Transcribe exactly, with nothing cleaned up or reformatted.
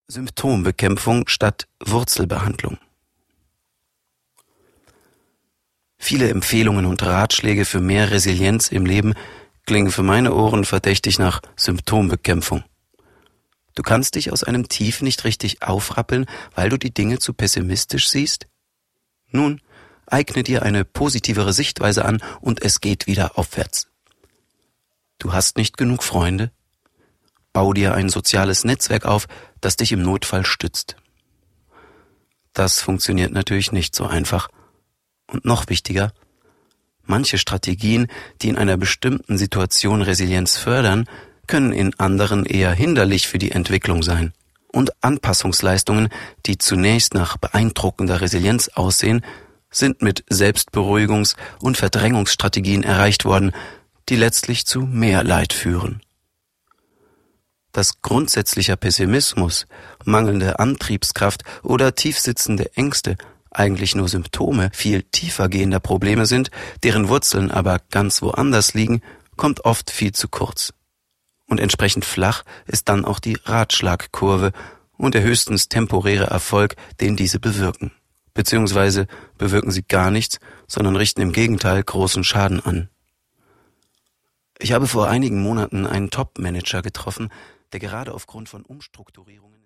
Symptombekämpfung statt Wurzelbehandlung. Viele Empfehlungen und Ratschläge für mehr Resilienz im Leben klingen für meine Ohren verdächtig nach Symptombekämpfung. Du kannst dich aus einem Tief nicht richtig aufrappeln, weil du die Dinge zu pessimistisch siehst? Nun, eigne dir eine positivere Sichtweise an und es geht wieder aufwärts. Du hast nicht genug Freunde? Bau dir ein soziales Netzwerk auf, das dich im Notfall stützt. Das funktioniert natürlich nicht so einfach. Und noch wichtiger, manche Strategien, die in einer bestimmten Situation Resilienz fördern, können in anderen eher hinderlich für die Entwicklung sein. Und Anpassungsleistungen, die zunächst nach beeindruckender Resilienz aussehen, sind mit Selbstberuhigungs- und Verdrängungsstrategien erreicht worden, die letztlich zu mehr Leid führen. Dass grundsätzlicher Pessimismus, mangelnde Antriebskraft oder tiefsitzende Ängste eigentlich nur Symptome viel tiefergehender Probleme sind, deren Wurzeln aber ganz woanders liegen, kommt oft viel zu kurz. Und entsprechend flach ist dann auch die Ratschlagkurve und der höchstens temporäre Erfolg, den diese bewirken. Beziehungsweise bewirken sie gar nichts, sondern richten im Gegenteil großen Schaden an. Ich habe vor einigen Monaten einen Top-Manager getroffen, der gerade aufgrund von Umstrukturierungen